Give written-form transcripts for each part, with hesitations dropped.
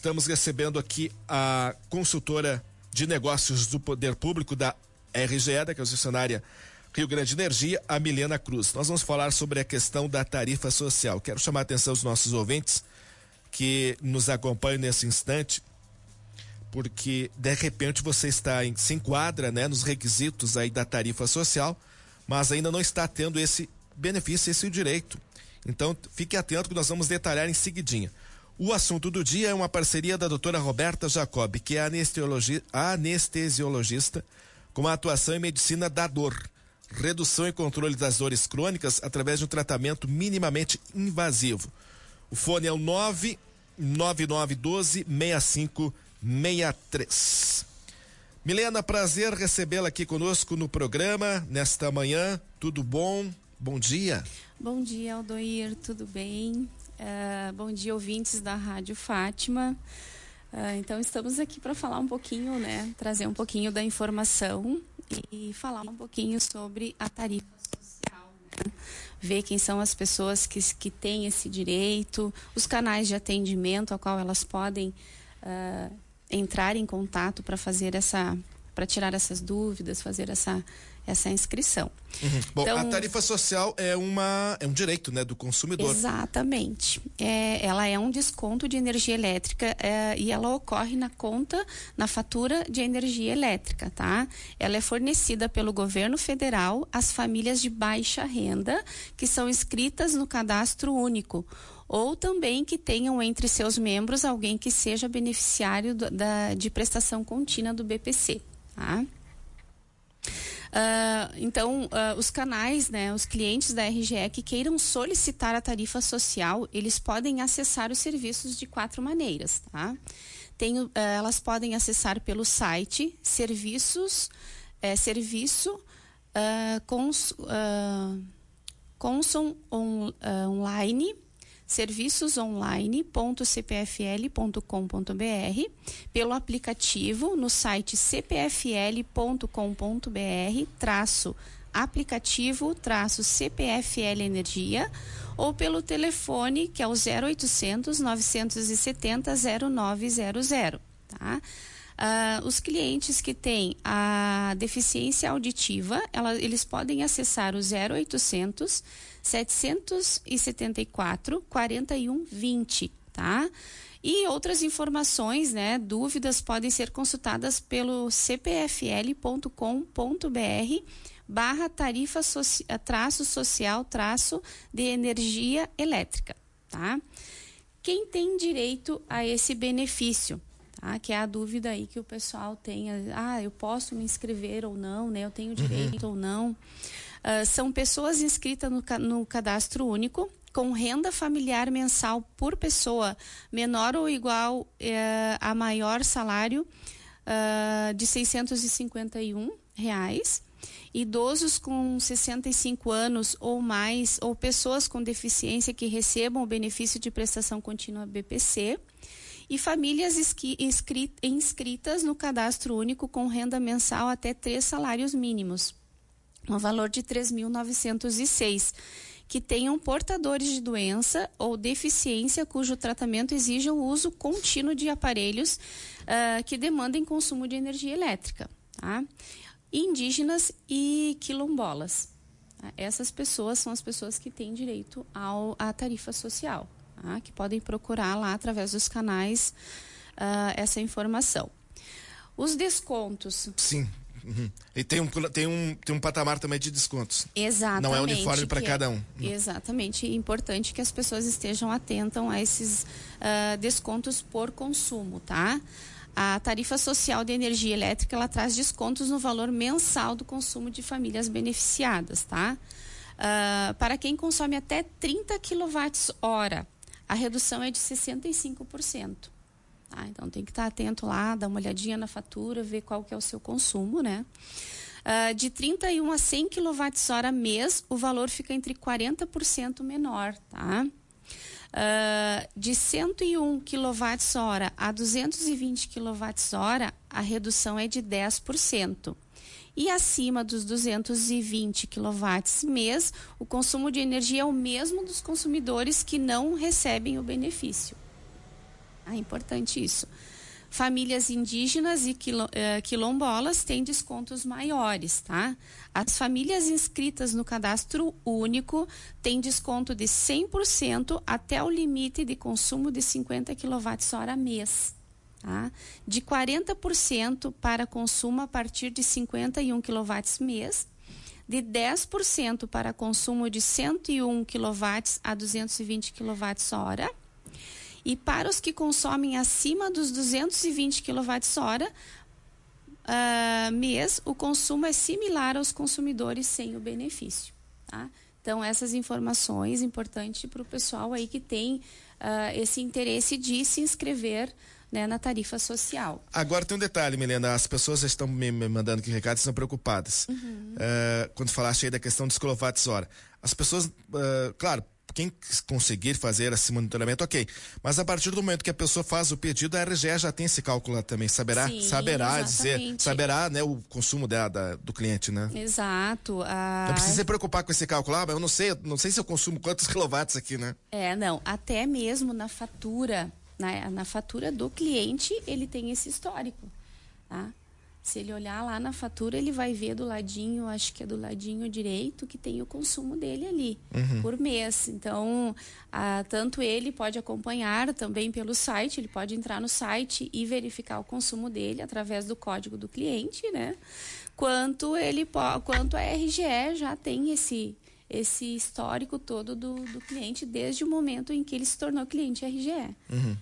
Estamos recebendo aqui a consultora de negócios do Poder Público da RGE, da concessionária Rio Grande Energia, a Milena Cruz. Nós vamos falar sobre a questão da tarifa social. Quero chamar a atenção dos nossos ouvintes que nos acompanham nesse instante, porque de repente você se enquadra, né, nos requisitos aí da tarifa social, mas ainda não está tendo esse benefício, esse direito. Então fique atento que nós vamos detalhar em seguidinha. O assunto do dia é uma parceria da doutora Roberta Jacob, que é anestesiologista com atuação em medicina da dor, redução e controle das dores crônicas através de um tratamento minimamente invasivo. O fone é o 99912-6563. Milena, prazer recebê-la aqui conosco no programa nesta manhã. Tudo bom? Bom dia. Bom dia, Aldoir, tudo bem? Bom dia, ouvintes da Rádio Fátima. Então, estamos aqui para falar um pouquinho, né? Trazer um pouquinho da informação e falar um pouquinho sobre a tarifa social, né? Ver quem são as pessoas que têm esse direito, os canais de atendimento a qual elas podem entrar em contato para fazer para tirar essas dúvidas, fazer essa inscrição. Bom, então, a tarifa social é um direito, né, do consumidor. Exatamente. Ela é um desconto de energia elétrica e ela ocorre na fatura de energia elétrica, tá? Ela é fornecida pelo governo federal às famílias de baixa renda que são inscritas no cadastro único, ou também que tenham entre seus membros alguém que seja beneficiário de prestação contínua do BPC, tá? Então, os canais, né, os clientes da RGE que queiram solicitar a tarifa social, eles podem acessar os serviços de 4 maneiras, tá? Elas podem acessar pelo site serviçosonline.cpfl.com.br, pelo aplicativo no site cpfl.com.br/aplicativo/CPFL Energia, ou pelo telefone que é o 0800 970 0900, tá? Os clientes que têm a deficiência auditiva, eles podem acessar o 0800 774 4120, tá? E outras informações, né, dúvidas podem ser consultadas pelo cpfl.com.br/tarifa social de energia elétrica, tá? Quem tem direito a esse benefício? Que é a dúvida aí que o pessoal tem, eu posso me inscrever ou não, né? Eu tenho direito ou não. São pessoas inscritas no cadastro único, com renda familiar mensal por pessoa menor ou igual a maior salário de R$651, idosos com 65 anos ou mais, ou pessoas com deficiência que recebam o benefício de prestação contínua BPC, e famílias inscritas no cadastro único com renda mensal até 3 salários mínimos, no valor de 3.906, que tenham portadores de doença ou deficiência cujo tratamento exija o uso contínuo de aparelhos que demandem consumo de energia elétrica, tá? Indígenas e quilombolas. Tá? Essas pessoas são as pessoas que têm direito à tarifa social, tá? Que podem procurar lá através dos canais essa informação. Os descontos. Sim. Uhum. E tem um patamar também de descontos. Exatamente. Não é uniforme para cada um. Exatamente. É importante que as pessoas estejam atentas a esses descontos por consumo, tá? A tarifa social de energia elétrica, ela traz descontos no valor mensal do consumo de famílias beneficiadas, tá? Para quem consome até 30 kWh, a redução é de 65%. Então tem que estar atento lá, dar uma olhadinha na fatura, ver qual que é o seu consumo, né? De 31 a 100 kWh mês, o valor fica entre 40% menor, tá? De 101 kWh a 220 kWh, a redução é de 10%. E acima dos 220 kW mês, o consumo de energia é o mesmo dos consumidores que não recebem o benefício. É importante isso. Famílias indígenas e quilombolas têm descontos maiores, tá? As famílias inscritas no cadastro único têm desconto de 100% até o limite de consumo de 50 kWh mês, tá? De 40% para consumo a partir de 51 kW mês, de 10% para consumo de 101 kW a 220 kWh. E para os que consomem acima dos 220 kWh mês, o consumo é similar aos consumidores sem o benefício, tá? Então, essas informações importantes para o pessoal aí que tem esse interesse de se inscrever, né, na tarifa social. Agora tem um detalhe, Milena, as pessoas já estão me mandando aqui recados, estão preocupadas. Quando falaste aí da questão dos kWh. As pessoas, claro, quem conseguir fazer esse monitoramento, ok. Mas a partir do momento que a pessoa faz o pedido, a RGE já tem esse cálculo lá também. Saberá dizer, saberá, né, o consumo do cliente, né? Exato. Não precisa se preocupar com esse cálculo. Eu não sei se eu consumo quantos quilowatts aqui, né? Não. Até mesmo na fatura, na fatura do cliente, ele tem esse histórico, tá? Se ele olhar lá na fatura, ele vai ver do ladinho, acho que é do ladinho direito, que tem o consumo dele ali, por mês. Então, tanto ele pode acompanhar também pelo site, ele pode entrar no site e verificar o consumo dele através do código do cliente, né? Quanto a RGE já tem esse histórico todo do cliente desde o momento em que ele se tornou cliente RGE.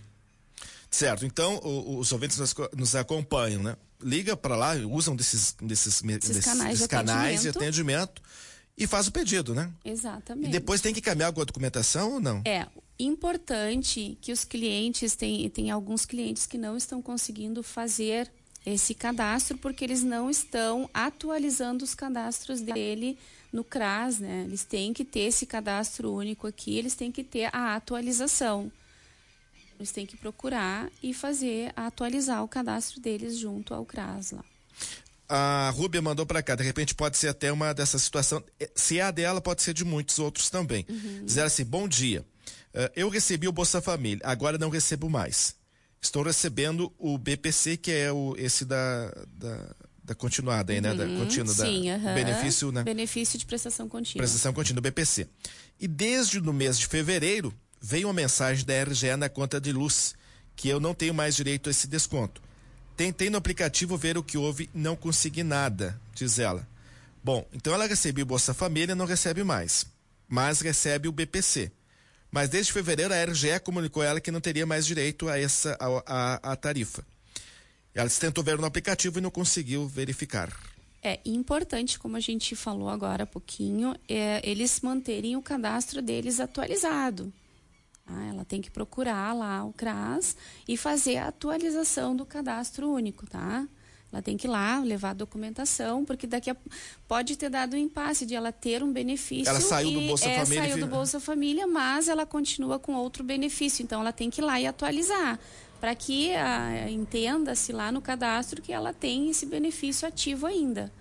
Certo, então os ouvintes nos acompanham, né? Liga para lá, usam desses canais de atendimento e faz o pedido, né? Exatamente. E depois tem que caminhar com a documentação ou não? É importante que os clientes, tem alguns clientes que não estão conseguindo fazer esse cadastro porque eles não estão atualizando os cadastros dele no CRAS, né? Eles têm que ter esse cadastro único aqui, eles têm que ter a atualização. Eles têm que procurar e atualizar o cadastro deles junto ao CRAS lá. A Rúbia mandou para cá, de repente pode ser até uma dessa situação, se é a dela, pode ser de muitos outros também. Dizer assim, bom dia, eu recebi o Bolsa Família, agora não recebo mais. Estou recebendo o BPC, que é esse da continuada aí, né? Da contínua, benefício, né? Benefício de prestação contínua. Prestação contínua, BPC. E desde no mês de fevereiro, veio uma mensagem da RGE na conta de luz, que eu não tenho mais direito a esse desconto. Tentei no aplicativo ver o que houve, não consegui nada, diz ela. Bom, então ela recebeu o Bolsa Família, não recebe mais, mas recebe o BPC. Mas desde fevereiro a RGE comunicou a ela que não teria mais direito a tarifa. Ela tentou ver no aplicativo e não conseguiu verificar. É importante, como a gente falou agora há pouquinho, eles manterem o cadastro deles atualizado. Ela tem que procurar lá o CRAS e fazer a atualização do cadastro único, tá? Ela tem que ir lá, levar a documentação, porque pode ter dado um impasse de ela ter um benefício. Ela saiu do Bolsa Família. Saiu do Bolsa Família, mas ela continua com outro benefício. Então, ela tem que ir lá e atualizar, para que entenda-se lá no cadastro que ela tem esse benefício ativo ainda.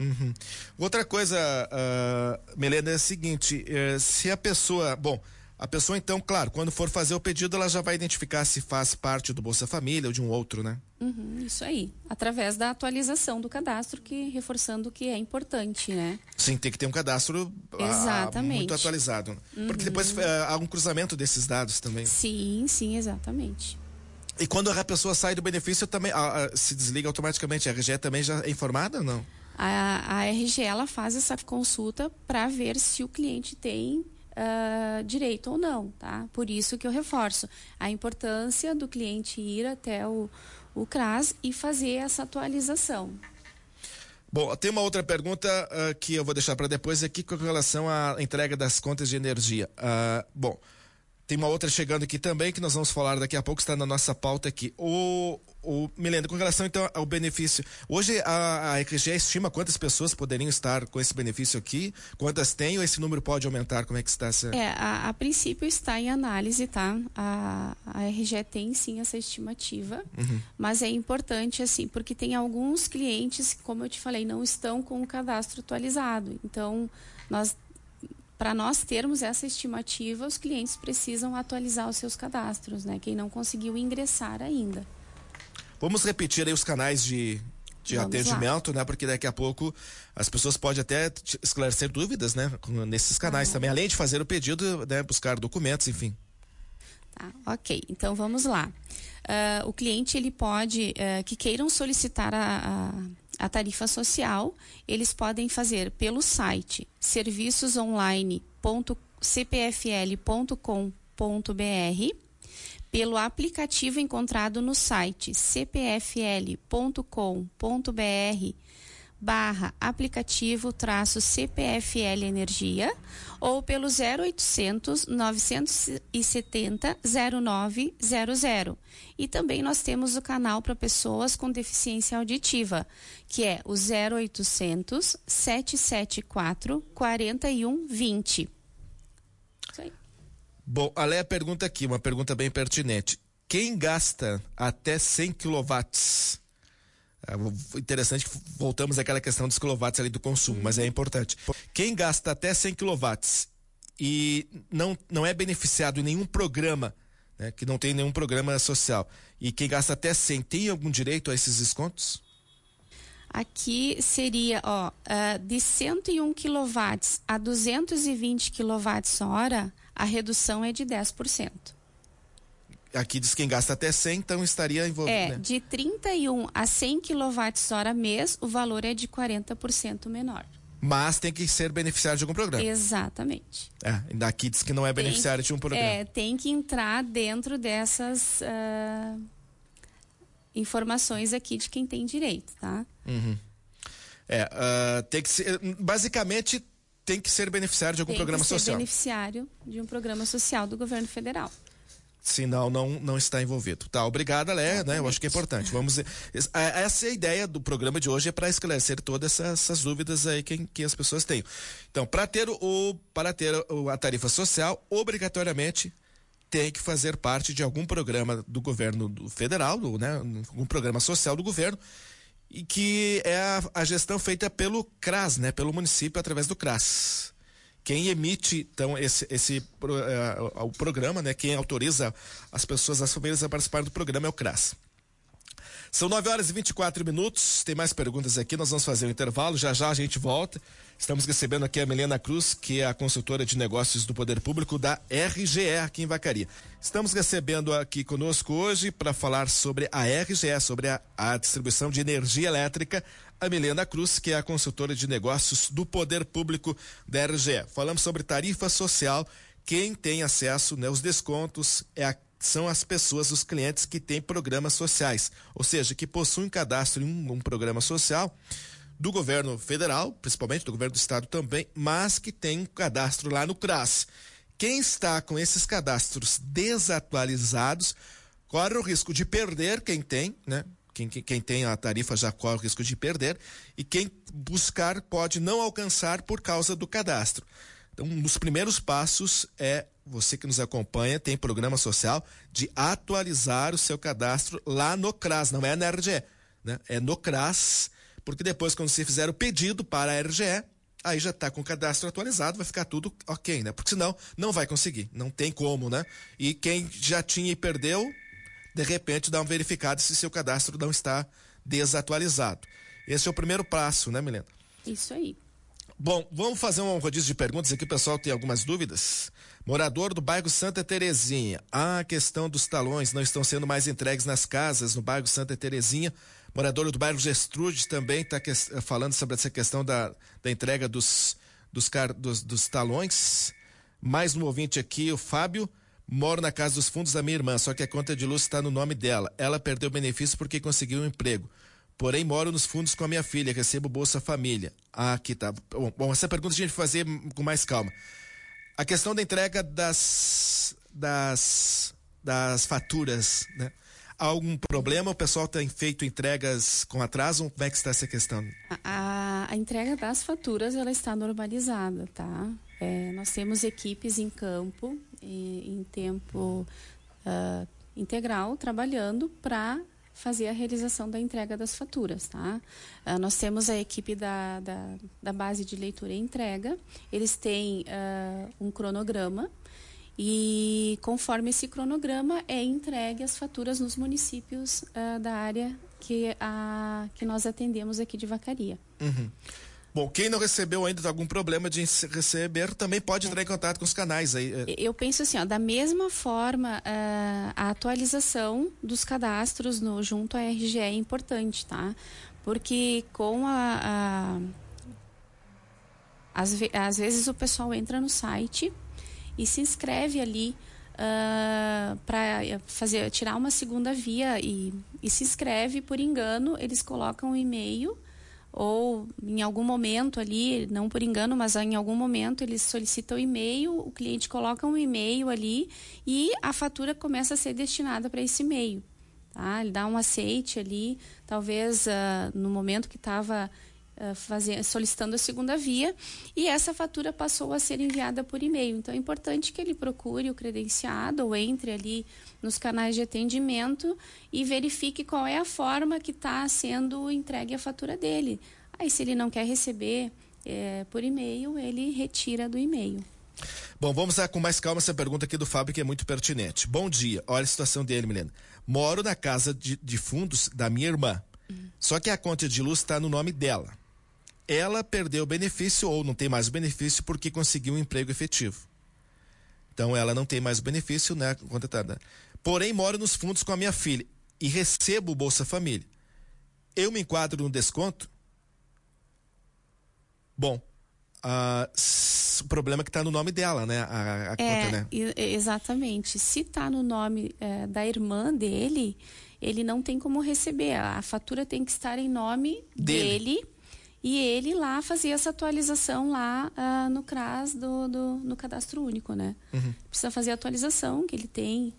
Outra coisa, Milena, é a seguinte, se a pessoa... Bom, a pessoa, então, claro, quando for fazer o pedido, ela já vai identificar se faz parte do Bolsa Família ou de um outro, né? Isso aí. Através da atualização do cadastro, reforçando que é importante, né? Sim, tem que ter um cadastro muito atualizado. Porque depois há um cruzamento desses dados também. Sim, exatamente. E quando a pessoa sai do benefício, também se desliga automaticamente. A RGE também já é informada ou não? A RGE, ela faz essa consulta para ver se o cliente tem direito ou não, tá? Por isso que eu reforço a importância do cliente ir até o CRAS e fazer essa atualização. Bom, tem uma outra pergunta que eu vou deixar para depois aqui com relação à entrega das contas de energia. Bom, tem uma outra chegando aqui também que nós vamos falar daqui a pouco, está na nossa pauta aqui. Milena, com relação então ao benefício, hoje a RGE estima quantas pessoas poderiam estar com esse benefício aqui, quantas tem ou esse número pode aumentar, como é que está essa... A princípio está em análise, tá? A RGE tem sim essa estimativa, mas é importante assim, porque tem alguns clientes, como eu te falei, não estão com o cadastro atualizado, então nós para nós termos essa estimativa, os clientes precisam atualizar os seus cadastros, né? Quem não conseguiu ingressar ainda. Vamos repetir aí os canais de atendimento, né? Porque daqui a pouco as pessoas podem até esclarecer dúvidas, né? Nesses canais também, além de fazer o pedido, né? Buscar documentos, enfim. Tá, ok. Então vamos lá. O cliente, ele pode, que queiram solicitar a tarifa social, eles podem fazer pelo site serviçosonline.cpfl.com.br, pelo aplicativo encontrado no site cpfl.com.br/aplicativo-CPFL Energia, ou pelo 0800 970 0900. E também nós temos o canal para pessoas com deficiência auditiva, que é o 0800 774 4120. Isso aí. Bom, a Léa pergunta aqui, uma pergunta bem pertinente. Quem gasta até 100 quilowatts? Interessante que voltamos àquela questão dos quilowatts ali do consumo, mas é importante. Quem gasta até 100 quilowatts e não é beneficiado em nenhum programa, né, que não tem nenhum programa social, e quem gasta até 100 tem algum direito a esses descontos? Aqui seria, de 101 quilowatts a 220 kWh, a redução é de 10%. Aqui diz quem gasta até 100, então estaria envolvido. Né? De 31 a 100 kWh mês, o valor é de 40% menor. Mas tem que ser beneficiário de algum programa. Exatamente. Daqui diz que não é beneficiário de um programa. Tem que entrar dentro dessas informações aqui de quem tem direito, tá? Uhum. Tem que ser, basicamente, tem que ser beneficiário de algum programa social. Tem que ser beneficiário de um programa social do governo federal. Senão não está envolvido. Tá, obrigada, Léa, né? Eu acho que é importante. Essa é a ideia do programa de hoje, é para esclarecer todas essas dúvidas aí que as pessoas têm. Então, para ter a tarifa social, obrigatoriamente tem que fazer parte de algum programa do governo federal, né? Um programa social do governo, e que é a gestão feita pelo CRAS, né? Pelo município, através do CRAS. Quem emite, então, o programa, né? Quem autoriza as pessoas, as famílias a participar do programa é o CRAS. São 9h24. Tem mais perguntas aqui, nós vamos fazer um intervalo, já a gente volta. Estamos recebendo aqui a Milena Cruz, que é a consultora de negócios do Poder Público da RGE aqui em Vacaria. Estamos recebendo aqui conosco hoje para falar sobre a RGE, sobre a distribuição de energia elétrica, a Milena Cruz, que é a consultora de negócios do Poder Público da RGE. Falamos sobre tarifa social, quem tem acesso, né, os descontos são as pessoas, os clientes que têm programas sociais, ou seja, que possuem cadastro em um programa social do governo federal, principalmente do governo do estado também, mas que tem cadastro lá no CRAS. Quem está com esses cadastros desatualizados corre o risco de perder, quem tem, né? Quem tem a tarifa já corre o risco de perder, e quem buscar pode não alcançar por causa do cadastro. Então, um dos primeiros passos é você que nos acompanha, tem programa social, de atualizar o seu cadastro lá no CRAS, não é na RGE, né? É no CRAS, porque depois, quando você fizer o pedido para a RGE, aí já está com o cadastro atualizado, vai ficar tudo ok, né? Porque senão não vai conseguir, não tem como, né? E quem já tinha e perdeu, de repente dá uma verificada se seu cadastro não está desatualizado. Esse é o primeiro passo, né, Milena? Isso aí. Bom, vamos fazer um rodízio de perguntas aqui, o pessoal tem algumas dúvidas. Morador do bairro Santa Terezinha, a questão dos talões não estão sendo mais entregues nas casas no bairro Santa Terezinha. Morador do bairro Gestrude também está falando sobre essa questão da entrega dos talões. Mais um ouvinte aqui, o Fábio. Moro na casa dos fundos da minha irmã, só que a conta de luz está no nome dela. Ela perdeu o benefício porque conseguiu um emprego. Porém, moro nos fundos com a minha filha, recebo Bolsa Família. Aqui tá. Bom, essa pergunta a gente vai fazer com mais calma. A questão da entrega das faturas, né? Há algum problema? O pessoal tem feito entregas com atraso? Como é que está essa questão? A entrega das faturas, ela está normalizada, tá? Nós temos equipes em campo, em tempo integral, trabalhando para fazer a realização da entrega das faturas, tá? Nós temos a equipe da base de leitura e entrega, eles têm um cronograma e conforme esse cronograma é entregue as faturas nos municípios da área que nós atendemos aqui de Vacaria. Uhum. Bom, quem não recebeu ainda tem algum problema de receber, também pode entrar em contato com os canais aí. Eu penso assim, da mesma forma, a atualização dos cadastros junto à RGE é importante, tá? Porque com às vezes o pessoal entra no site e se inscreve ali para tirar uma segunda via e se inscreve por engano, eles colocam um e-mail ou em algum momento ali, não por engano, mas em algum momento eles solicitam o e-mail, o cliente coloca um e-mail ali e a fatura começa a ser destinada para esse e-mail, tá? Ele dá um aceite ali, talvez no momento que estava solicitando a segunda via e essa fatura passou a ser enviada por e-mail. Então é importante que ele procure o credenciado ou entre ali nos canais de atendimento e verifique qual é a forma que está sendo entregue a fatura dele. Aí se ele não quer receber por e-mail, ele retira do e-mail. Bom, vamos lá com mais calma essa pergunta aqui do Fábio, que é muito pertinente. Bom dia, olha a situação dele, Milena. Moro na casa de fundos da minha irmã, só que a conta de luz está no nome dela. Ela perdeu o benefício ou não tem mais o benefício porque conseguiu um emprego efetivo. Então ela não tem mais o benefício, né? Contratada. Porém, moro nos fundos com a minha filha e recebo o Bolsa Família. Eu me enquadro no desconto? Bom, o problema é que está no nome dela, né? A conta, né? Exatamente. Se está no nome da irmã dele, ele não tem como receber. A fatura tem que estar em nome dele. E ele lá fazia essa atualização lá no CRAS no Cadastro Único, né? Uhum. Precisa fazer a atualização, que ele tem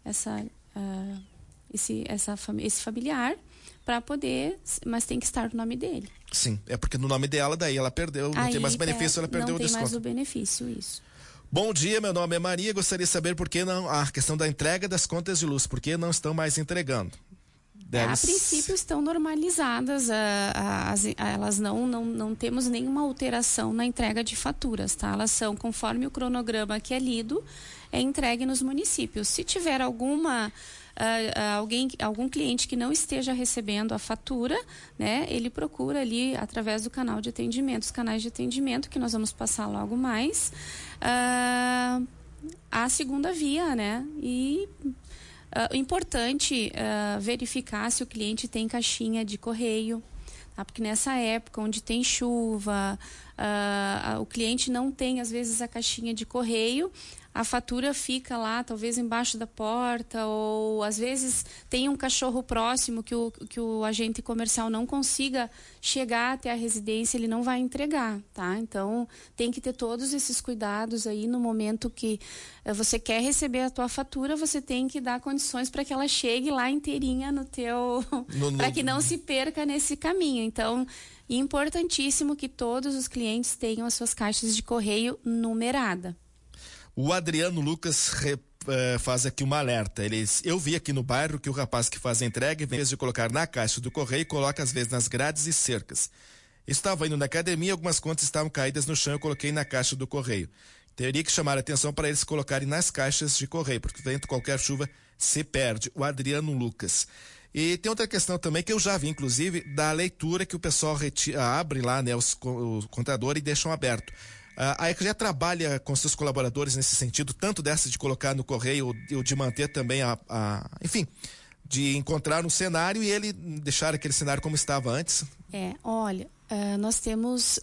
esse familiar para poder, mas tem que estar no nome dele. Sim, é porque no nome dela, daí ela perdeu, não tem mais benefício, ela perdeu o desconto. Não tem mais o benefício, isso. Bom dia, meu nome é Maria, gostaria de saber por que não, a questão da entrega das contas de luz, por que não estão mais entregando? A princípio estão normalizadas, elas não temos nenhuma alteração na entrega de faturas, tá? Elas são conforme o cronograma que é lido, é entregue nos municípios. Se tiver algum cliente que não esteja recebendo a fatura, né? Ele procura ali através do canal de atendimento, os canais de atendimento que nós vamos passar logo mais, a segunda via, né? E importante verificar se o cliente tem caixinha de correio, tá? Porque nessa época onde tem chuva, o cliente não tem às vezes a caixinha de correio, a fatura fica lá talvez embaixo da porta, ou às vezes tem um cachorro próximo que o agente comercial não consiga chegar até a residência, ele não vai entregar, tá? Então tem que ter todos esses cuidados aí no momento que você quer receber a tua fatura, você tem que dar condições para que ela chegue lá inteirinha no teu para que não se perca nesse caminho. Então importantíssimo que todos os clientes tenham as suas caixas de correio numerada. O Adriano Lucas faz aqui uma alerta. Eu vi aqui no bairro que o rapaz que faz a entrega, em vez de colocar na caixa do correio, coloca às vezes nas grades e cercas. Estava indo na academia, algumas contas estavam caídas no chão, eu coloquei na caixa do correio. Teria que chamar a atenção para eles colocarem nas caixas de correio, porque dentro qualquer chuva se perde. O Adriano Lucas. E tem outra questão também que eu já vi, inclusive, da leitura que o pessoal abre lá, né, o contador e deixam aberto. A RGE trabalha com seus colaboradores nesse sentido, tanto dessa de colocar no correio ou de manter também enfim, de encontrar um cenário e ele deixar aquele cenário como estava antes? Olha, nós temos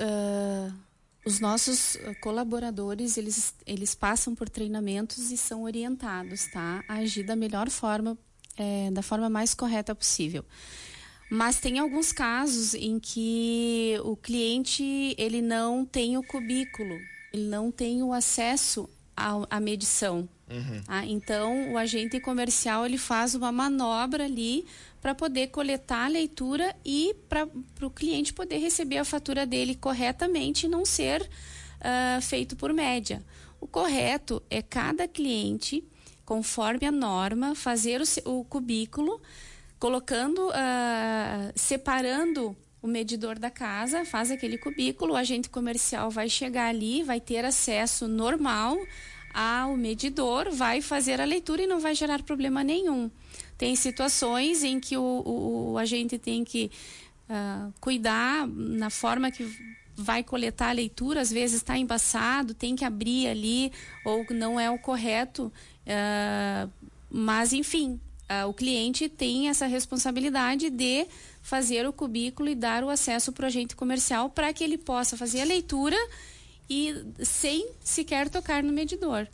os nossos colaboradores, eles passam por treinamentos e são orientados, tá? A agir da melhor forma, da forma mais correta possível. Mas tem alguns casos em que o cliente ele não tem o cubículo, ele não tem o acesso à medição. Uhum. Tá? Então, o agente comercial ele faz uma manobra ali para poder coletar a leitura e para o cliente poder receber a fatura dele corretamente e não ser feito por média. O correto é cada cliente, conforme a norma, fazer o cubículo, colocando, separando o medidor da casa, faz aquele cubículo, o agente comercial vai chegar ali, vai ter acesso normal ao medidor, vai fazer a leitura e não vai gerar problema nenhum. Tem situações em que o agente tem que cuidar na forma que vai coletar a leitura, às vezes está embaçado, tem que abrir ali, ou não é o correto, mas enfim, o cliente tem essa responsabilidade de fazer o cubículo e dar o acesso para o agente comercial para que ele possa fazer a leitura e sem sequer tocar no medidor.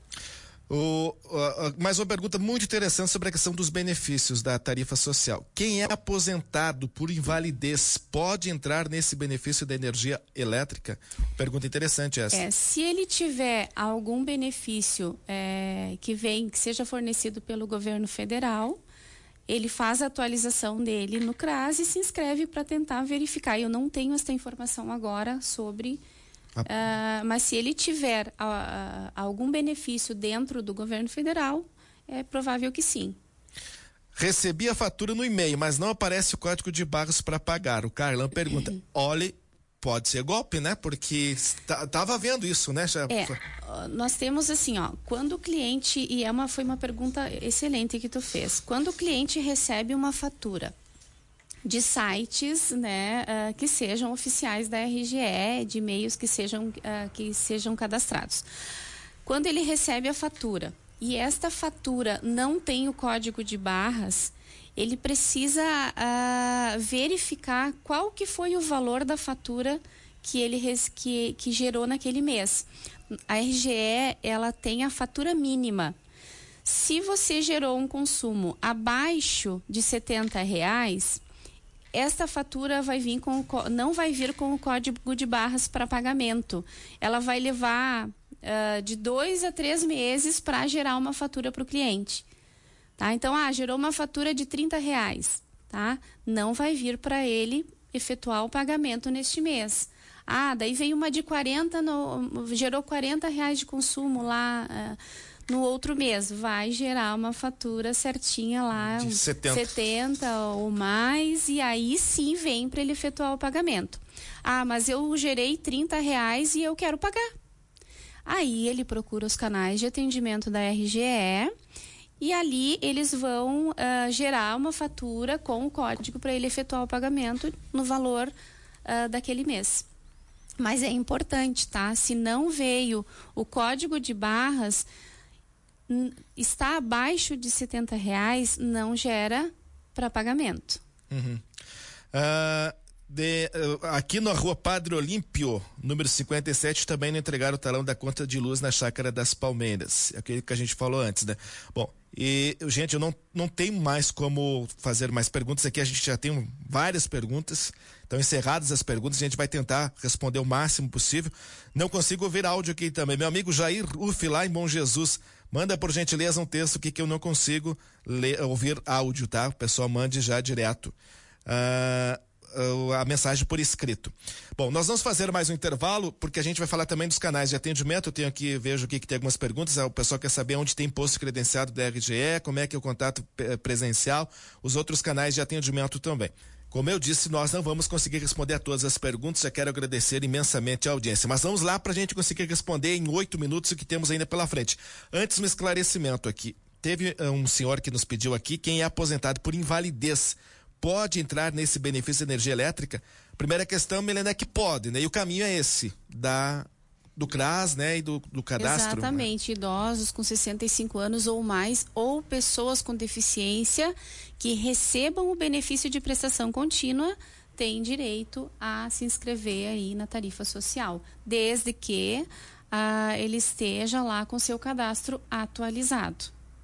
Mais uma pergunta muito interessante sobre a questão dos benefícios da tarifa social. Quem é aposentado por invalidez pode entrar nesse benefício da energia elétrica? Pergunta interessante essa. Se ele tiver algum benefício que seja fornecido pelo governo federal, ele faz a atualização dele no CRAS e se inscreve para tentar verificar. Eu não tenho essa informação agora sobre... mas se ele tiver algum benefício dentro do governo federal, é provável que sim. Recebi a fatura no e-mail, mas não aparece o código de barras para pagar. O Carlão pergunta, olhe, pode ser golpe, né? Porque estava vendo isso, né? Nós temos assim, quando o cliente, e foi uma pergunta excelente que tu fez, quando o cliente recebe uma fatura de sites, né, que sejam oficiais da RGE, de e-mails que sejam cadastrados. Quando ele recebe a fatura e esta fatura não tem o código de barras, ele precisa verificar qual que foi o valor da fatura que gerou naquele mês. A RGE, ela tem a fatura mínima. Se você gerou um consumo abaixo de R$70, esta fatura não vai vir com o código de barras para pagamento. Ela vai levar de 2 a 3 meses para gerar uma fatura para o cliente. Tá? Então, gerou uma fatura de R$30, tá? Não vai vir para ele efetuar o pagamento neste mês. Daí veio uma de 40, gerou R$40 de consumo lá no outro mês. Vai gerar uma fatura certinha lá, de 70 ou mais, e aí sim vem para ele efetuar o pagamento. Mas eu gerei R$30 e eu quero pagar. Aí ele procura os canais de atendimento da RGE e ali eles vão gerar uma fatura com o código para ele efetuar o pagamento no valor daquele mês. Mas é importante, tá? Se não veio o código de barras, está abaixo de R$70, não gera para pagamento. Uhum. Aqui na rua Padre Olímpio, número 57, também não entregaram o talão da conta de luz na Chácara das Palmeiras. Aquele que a gente falou antes, né? Bom, gente, eu não tenho mais como fazer mais perguntas aqui. A gente já tem várias perguntas. Estão encerradas as perguntas. A gente vai tentar responder o máximo possível. Não consigo ouvir áudio aqui também. Meu amigo Jair Uf, lá em Bom Jesus, manda por gentileza um texto que eu não consigo ouvir áudio, tá? O pessoal mande já direto a mensagem por escrito. Bom, nós vamos fazer mais um intervalo, porque a gente vai falar também dos canais de atendimento. Eu tenho aqui, vejo aqui que tem algumas perguntas. O pessoal quer saber onde tem posto credenciado da RGE, como é que é o contato presencial, os outros canais de atendimento também. Como eu disse, nós não vamos conseguir responder a todas as perguntas. Já quero agradecer imensamente a audiência, mas vamos lá para a gente conseguir responder em 8 minutos o que temos ainda pela frente. Antes, um esclarecimento aqui. Teve um senhor que nos pediu aqui, quem é aposentado por invalidez pode entrar nesse benefício de energia elétrica? Primeira questão, Milena, é que pode, né? E o caminho é esse, do CRAS, né? E do cadastro. Exatamente, né? Idosos com 65 anos ou mais, ou pessoas com deficiência que recebam o benefício de prestação contínua, têm direito a se inscrever aí na tarifa social, desde que ele esteja lá com seu cadastro atualizado.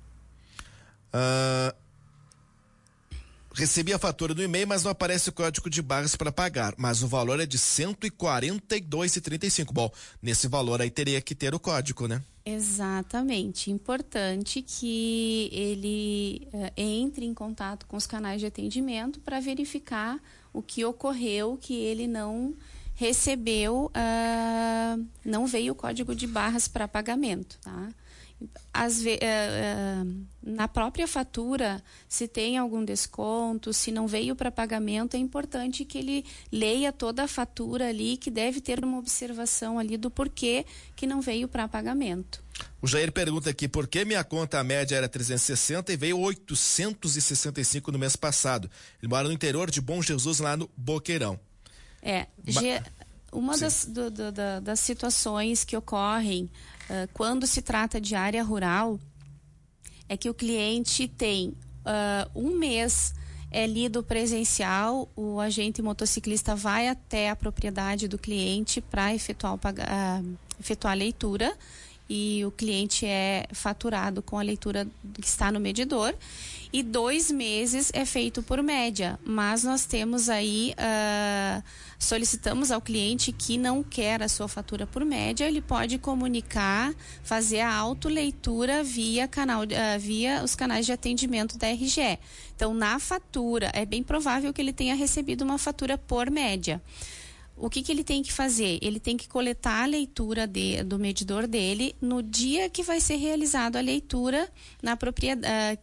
Recebi a fatura no e-mail, mas não aparece o código de barras para pagar. Mas o valor é de R$142,35. Bom, nesse valor aí teria que ter o código, né? Exatamente. Importante que ele entre em contato com os canais de atendimento para verificar o que ocorreu, que ele não recebeu, não veio o código de barras para pagamento, tá? Na própria fatura, se tem algum desconto, se não veio para pagamento, é importante que ele leia toda a fatura ali, que deve ter uma observação ali do porquê que não veio para pagamento. O Jair pergunta aqui, por que minha conta a média era 360 e veio 865 no mês passado? Ele mora no interior de Bom Jesus, lá no Boqueirão. Uma das situações que ocorrem quando se trata de área rural é que o cliente tem um mês lido presencial, o agente motociclista vai até a propriedade do cliente para efetuar a leitura, e o cliente é faturado com a leitura que está no medidor, e 2 meses é feito por média, mas nós temos aí, solicitamos ao cliente que não quer a sua fatura por média, ele pode comunicar, fazer a autoleitura via os canais de atendimento da RGE. Então, na fatura, é bem provável que ele tenha recebido uma fatura por média. O que ele tem que fazer? Ele tem que coletar a leitura do medidor dele no dia que vai ser realizada a leitura na propriedade,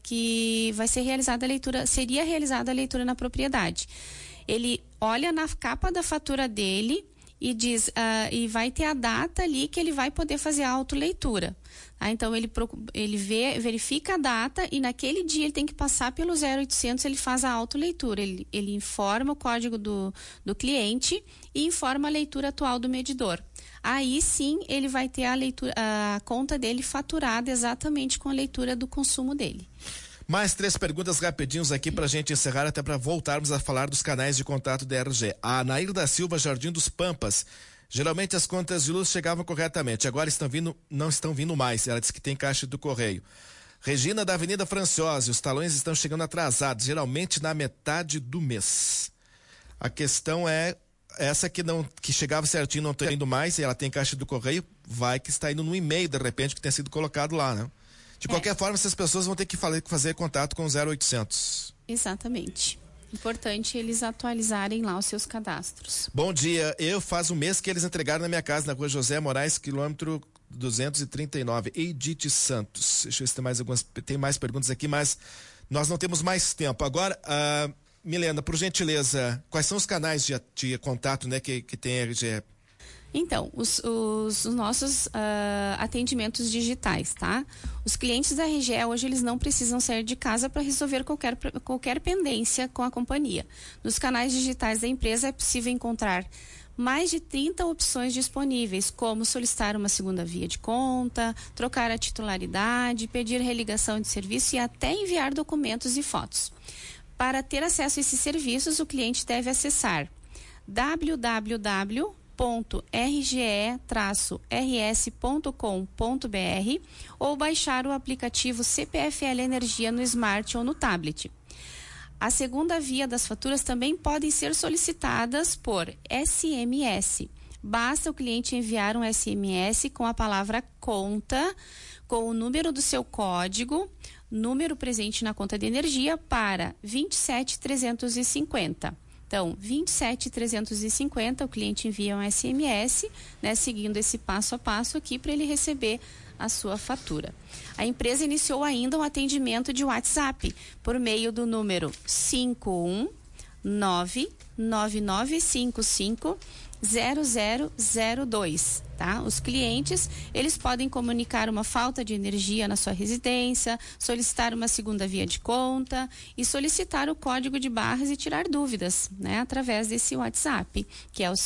seria realizada a leitura na propriedade. Ele olha na capa da fatura dele e diz, e vai ter a data ali que ele vai poder fazer a autoleitura. Então ele verifica a data e naquele dia ele tem que passar pelo 0800, ele faz a autoleitura, ele informa o código do cliente e informa a leitura atual do medidor. Aí sim ele vai ter a conta dele faturada exatamente com a leitura do consumo dele. Mais 3 perguntas rapidinhos aqui pra gente encerrar, até para voltarmos a falar dos canais de contato da RGE. A Nair da Silva, Jardim dos Pampas. Geralmente as contas de luz chegavam corretamente, agora não estão vindo mais. Ela disse que tem caixa do correio. Regina da Avenida Franciose, os talões estão chegando atrasados, geralmente na metade do mês. A questão é essa que chegava certinho, não está indo mais, e ela tem caixa do correio, vai que está indo no e-mail, de repente, que tenha sido colocado lá, né? De qualquer forma, essas pessoas vão ter que fazer contato com o 0800. Exatamente. Importante eles atualizarem lá os seus cadastros. Bom dia, faz um mês que eles entregaram na minha casa, na rua José Moraes, quilômetro 239, Edith Santos. Deixa eu ver se tem mais perguntas aqui, mas nós não temos mais tempo. Agora, Milena, por gentileza, quais são os canais de contato, né, que tem a RGE? Então, os nossos atendimentos digitais, tá? Os clientes da RGE hoje eles não precisam sair de casa para resolver qualquer pendência com a companhia. Nos canais digitais da empresa é possível encontrar mais de 30 opções disponíveis, como solicitar uma segunda via de conta, trocar a titularidade, pedir religação de serviço e até enviar documentos e fotos. Para ter acesso a esses serviços, o cliente deve acessar www.rge-rs.com.br ou baixar o aplicativo CPFL Energia no Smart ou no tablet. A segunda via das faturas também podem ser solicitadas por SMS. Basta o cliente enviar um SMS com a palavra conta, com o número do seu código, número presente na conta de energia, para 27350. Então, 27350, o cliente envia um SMS, né, seguindo esse passo a passo aqui para ele receber a sua fatura. A empresa iniciou ainda um atendimento de WhatsApp por meio do número 51999550002, tá? Os clientes, eles podem comunicar uma falta de energia na sua residência, solicitar uma segunda via de conta e solicitar o código de barras e tirar dúvidas, né? Através desse WhatsApp, que é o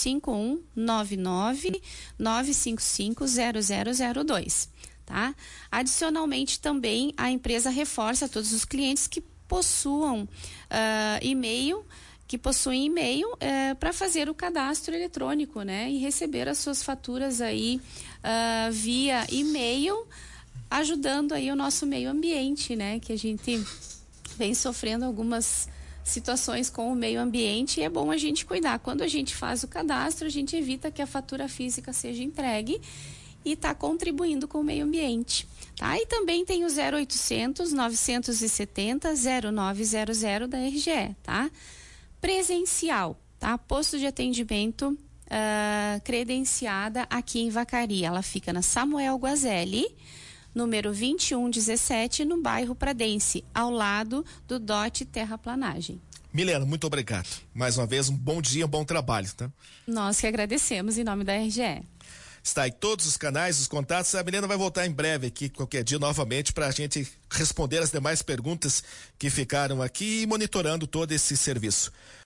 51999550002, tá? Adicionalmente também a empresa reforça a todos os clientes que possuem e-mail para fazer o cadastro eletrônico, né? E receber as suas faturas aí via e-mail, ajudando aí o nosso meio ambiente, né? Que a gente vem sofrendo algumas situações com o meio ambiente e é bom a gente cuidar. Quando a gente faz o cadastro, a gente evita que a fatura física seja entregue e está contribuindo com o meio ambiente. Tá? E também tem o 0800 970 0900 da RGE, tá? Presencial, tá? Posto de atendimento credenciada aqui em Vacaria. Ela fica na Samuel Guazelli, número 2117, no bairro Pradense, ao lado do DOT Terraplanagem. Milena, muito obrigado. Mais uma vez, um bom dia, um bom trabalho, tá? Nós que agradecemos em nome da RGE. Está aí todos os canais, os contatos. A Milena vai voltar em breve aqui, qualquer dia, novamente, para a gente responder as demais perguntas que ficaram aqui e monitorando todo esse serviço.